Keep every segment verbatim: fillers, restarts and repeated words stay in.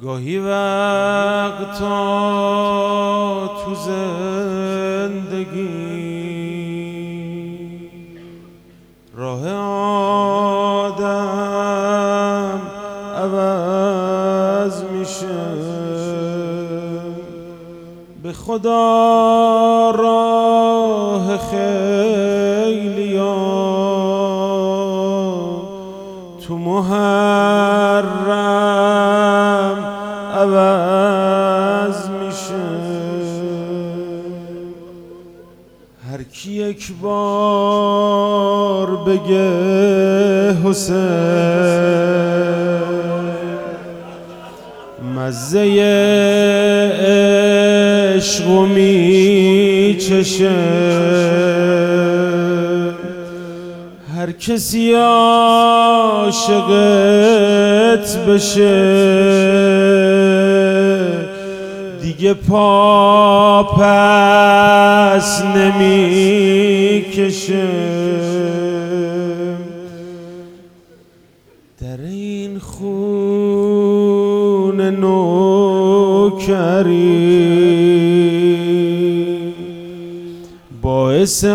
گاهی وقتا تو زندگی راه آدم عوض میشه، به خدا راه خیلیا تو محرم عوض میشه. هر کی یک بار بگه حسین مزه عشقو میچشه، هر کسی عاشقت بشه دیگه پا پس نمیکشه. در این خون نوکری باعث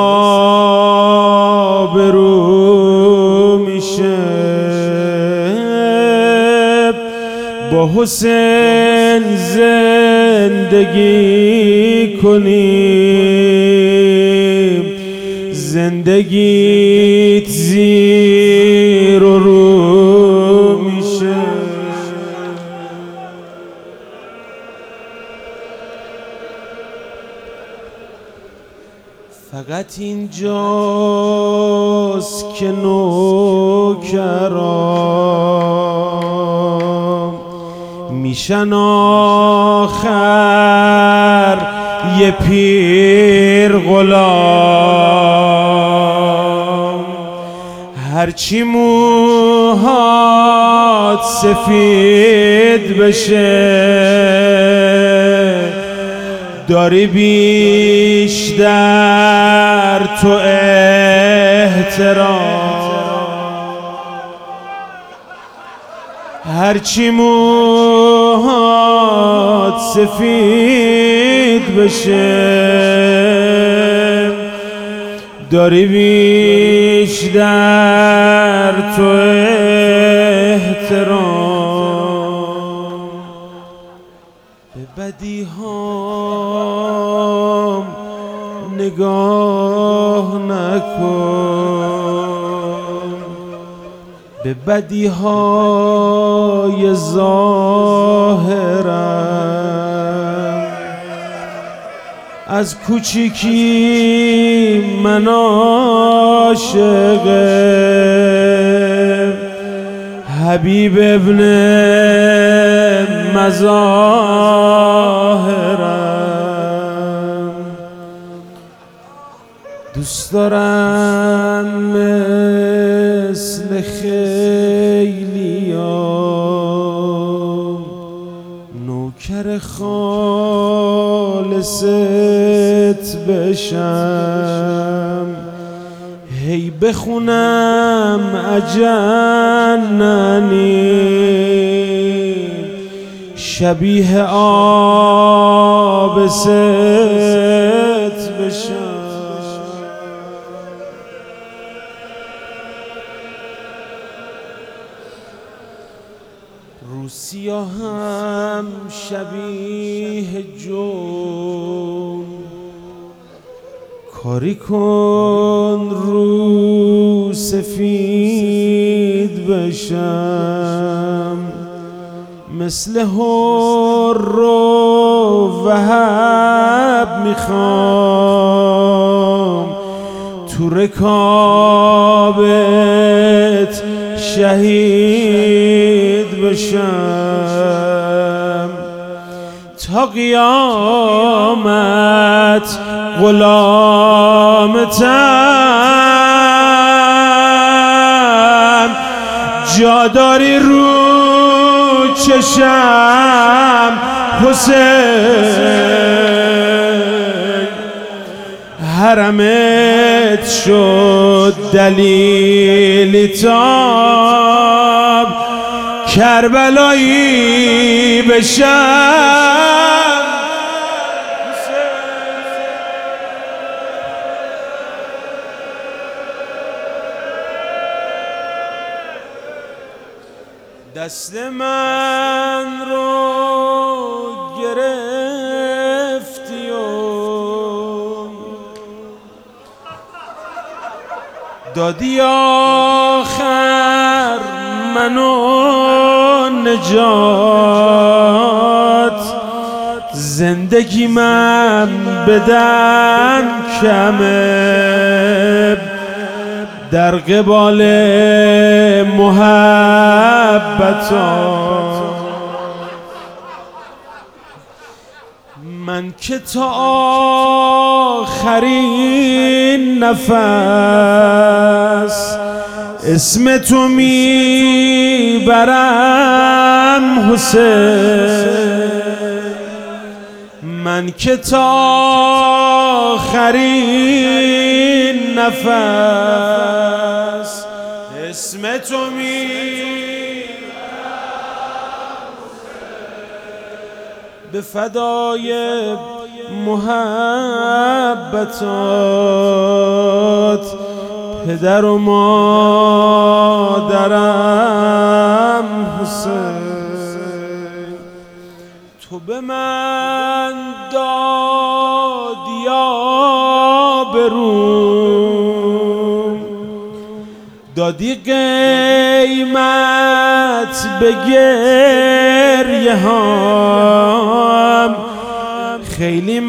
آبرو میشه، با حسین زندگی کنیم زندگیت زیر و رو میشه. فقط اینجاست که نوکرام میشن آخر یه پیر غلام، هرچی موهات سفید بشه داری بیشتر تو احترام، هرچی موهات سفید بشه داری بیشتر تو احترام. به بدی هام نگاه نکن، به بدی های ظاهرم، از کوچیکی من عاشق حبیب ابن مظاهرم، دوست دارم مثل خیلیا نوکر خالصت بشم، هی بخونم اجننی شبیه آبست بشم. رو سیاهم شبیه جون کاری کن رو سفید بشم، مثل حر و وهب میخوام تو رکابت شهید بشم، تا قیامت غلامتم، جا داری رو چشم حسین، حرمت شد دلیلی تاب کربلایی بشم. دست من رو گرفتی و دادی آخر منو نجات. زندگی من بدن کمه در قبال محبتات. من که تا آخرین نفس اسم تو میبرم حسین. من که تا آخرین نفس اسم تو میبرم به فدای محبتات. پدر و مادرم حسین، تو به من دادی آبروم، دادی قیمت به گریه هام. خیلی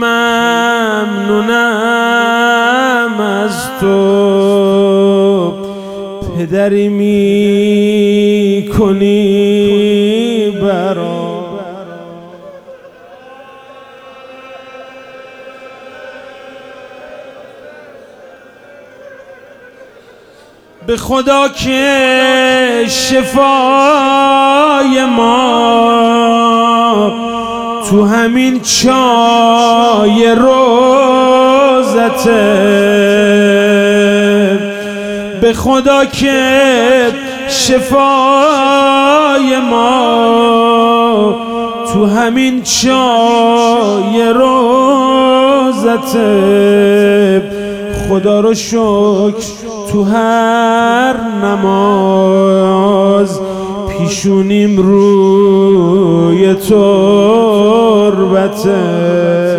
ممنونم از تو، پدری می کنی برام. به خدا که شفای ما تو همین چای روزته. به خدا که شفای ما تو همین چای روزته. خدا رو شکر تو هر نماز پیشونیم روی تربته.